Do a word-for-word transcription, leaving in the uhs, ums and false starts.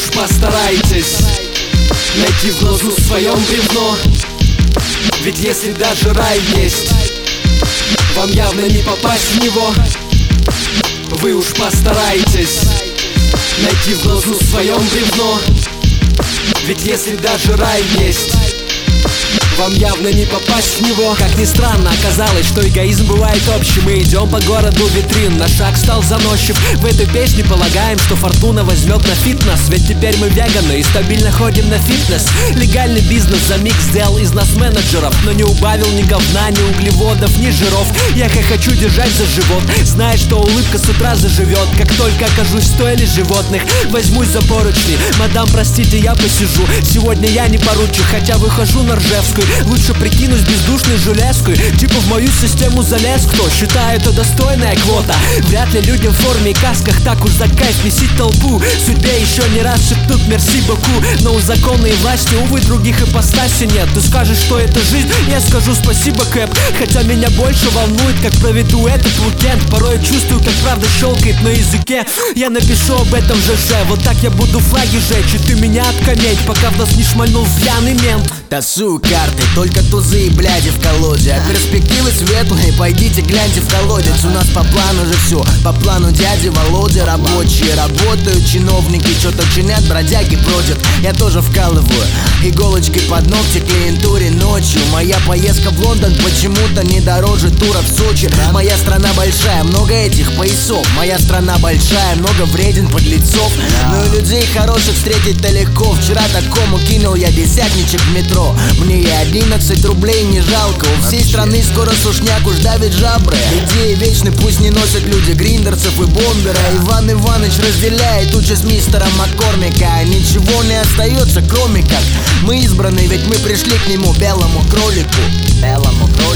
уж постарайтесь найти в глазу своем бревно. Ведь если даже рай есть, вам явно не попасть в него. Вы уж постарайтесь найти в глазу своем бревно. Ведь если даже рай есть, вам явно не попасть в него. Как ни странно, оказалось, что эгоизм бывает общим. Мы идем по городу витрин, наш шаг стал заносчив. В этой песне полагаем, что фортуна возьмет на фитнес. Ведь теперь мы веганы и стабильно ходим на фитнес. Легальный бизнес за миг сделал из нас менеджеров, но не убавил ни говна, ни углеводов, ни жиров. Я хочу держать за живот, зная, что улыбка с утра заживет. Как только окажусь в стойле животных, возьмусь за поручни. Мадам, простите, я посижу. Сегодня я не поручу, хотя выхожу на Ржевскую. Лучше прикинусь бездушной железкой, типа в мою систему залез кто. Считаю, это достойная квота. Вряд ли людям в форме и касках так уж за кайф месить толпу. Судьбе еще не раз шепнут мерси боку. Но у закона и власти, увы, других ипостасей нет. Ты скажешь, что это жизнь, я скажу спасибо, Кэп. Хотя меня больше волнует, как проведу этот уикенд. Порой чувствую, как правда щелкает на языке. Я напишу об этом в ЖЖ. Вот так я буду флаги жечь, и ты меня обкаметь, пока в нас не шмальнул пьяный мент. Тасую карты, только тузы и бляди в колоде. А перспективы светлые, пойдите гляньте в колодец. У нас по плану же все, по плану дяди Володя. Рабочие работают, чиновники что-то чинят, бродяги бродят. Я тоже вкалываю иголочкой под ногти клиентуре ночью. Моя поездка в Лондон почему-то не дороже тура в Сочи. Моя страна большая, много этих поясов. Моя страна большая, много вреден подлецов. Но и людей хороших встретить-то легко. Вчера такому кинул я десятничек в метро. Мне и одиннадцать рублей не жалко. У всей страны скоро сушняк уж давит жабры. Идеи вечны, пусть не носят люди гриндерцев и бомбера. Иван Иваныч разделяет участь мистера Маккормика. Ничего не остается, кроме как мы избранные, ведь мы пришли к нему, белому кролику. Белому кролику.